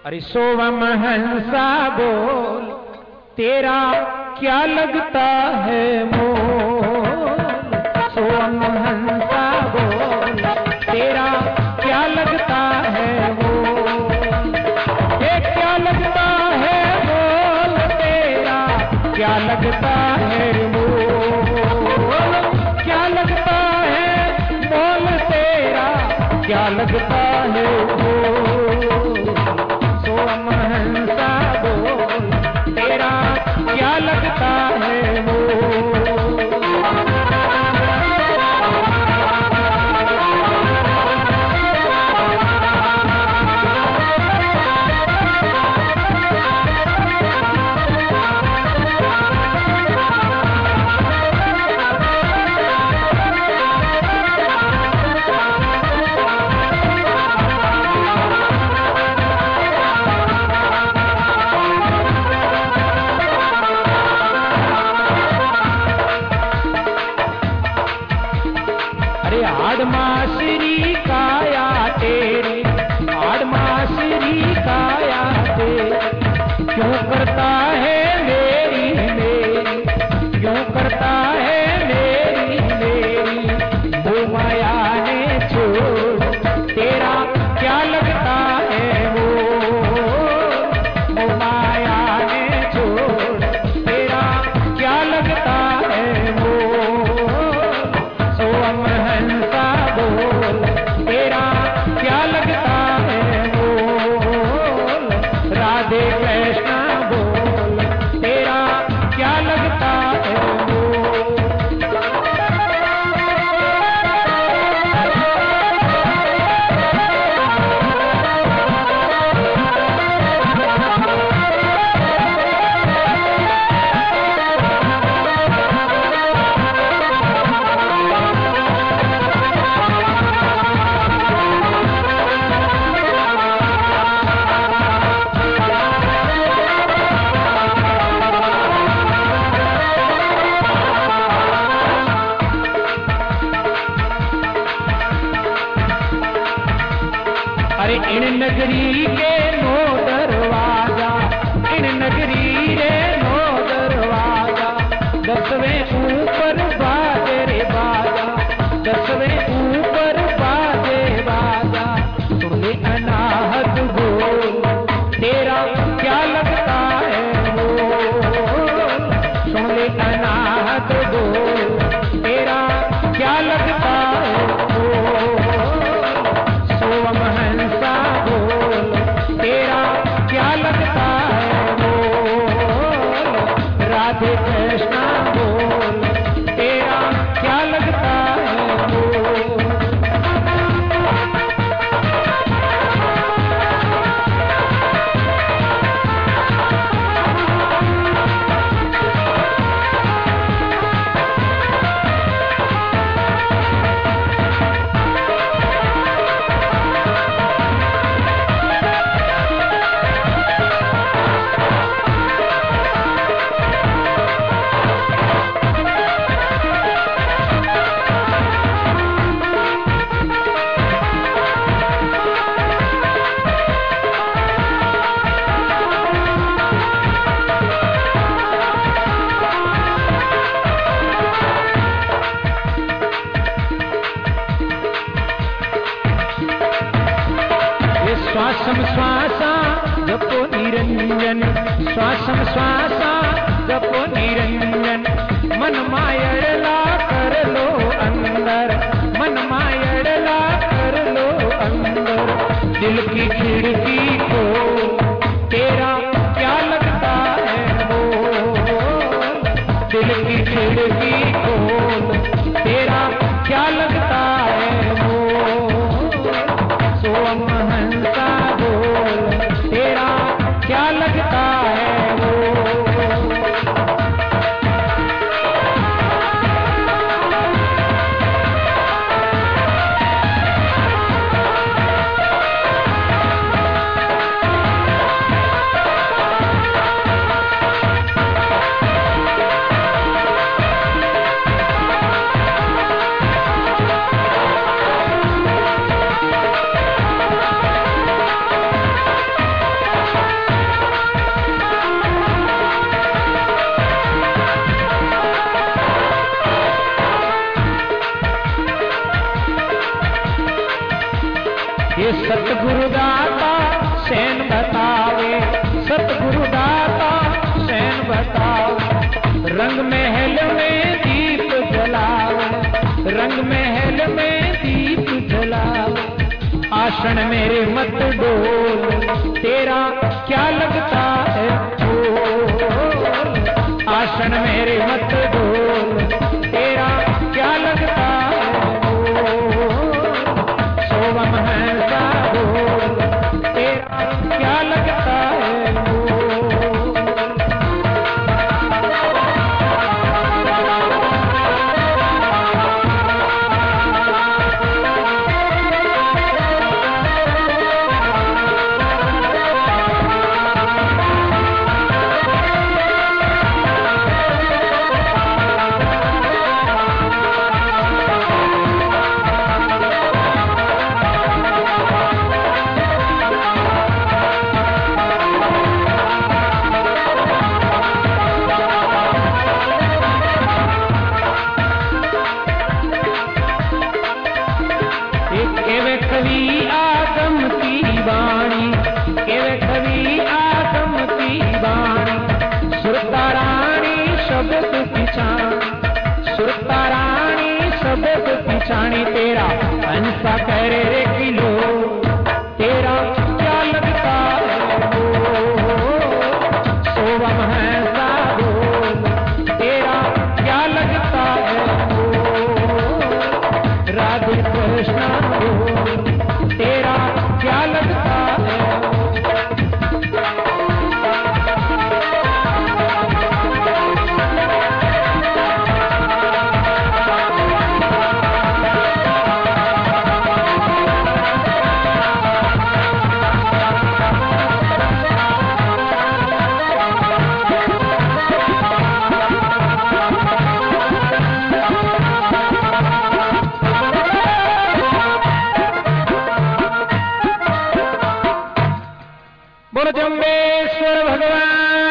अरे सोवम हंसा बोल तेरा क्या लगता है मोल। सोवम हंसा बोल तेरा क्या लगता है मोल। ये क्या लगता है मोल तेरा क्या लगता है मोल। क्या लगता है मोल तेरा क्या लगता है मोल। सोवम हंसा बोल तेरा क्या लगता है मोल। आड़मासरी काया तेरी, आड़मासरी काया तेरी क्यों करता है मेरी मेरी, क्यों करता है मेरी मेरी। वो माया ने छोड़ तेरा क्या लगता है वो। वो माया ने छोड़ तेरा क्या लगता है वो। सोवम हंसा बोल तेरा क्या लगता है बोल। राधे कृष्णा बोल तेरा क्या लगता है बोल। अरे इन नगरी के नो दरवाजा, इन नगरी रे नो दरवाजा। 10वें ऊपर बाजे रे बाजा, 10वें ऊपर बाजे बाजा। सुन ले अनाहत बोल तेरा क्या लगता है बोल। सुन ले अनाहत बोल तेरा क्या लगता है बोल। सोवम हंसा बोल तेरा क्या लगता है बोल। राधे कृष्णा बोल तेरा क्या लगता है बोल। श्वासम श्वासा जपो निरंजन, श्वासम श्वासा जपो निरंजन। मन मायड़ला कर लो अंदर, मन मायड़ला कर लो अंदर। दिल की खिड़की को तेरा क्या लगता है बोल। दिल की खिड़की को तेरा क्या लगता है बोल। सोवम हंसा बोल तेरा क्या लगता है बोल। ये सतगुरु दाता सैन बतावे, सतगुरु दाता सैन बतावे। रंग महल में दीप जलावे, रंग महल में दीप जलावे। आसन मेरे मत डोल, तेरा क्या लगता है फूल। आसन मेरे मत डोल, तेरा क्या लगता है फूल। सोवम है साबोल, तेरा क्या लगता है फूल। पिछाणी तेरा हंसा करे रे किलो, तेरा क्या लगता है वो। सोवम है साबोल, तेरा क्या लगता है वो। राधे कृष्ण बोल, तेरा क्या लगता है वो। बोलो जम्बेश्वर भगवान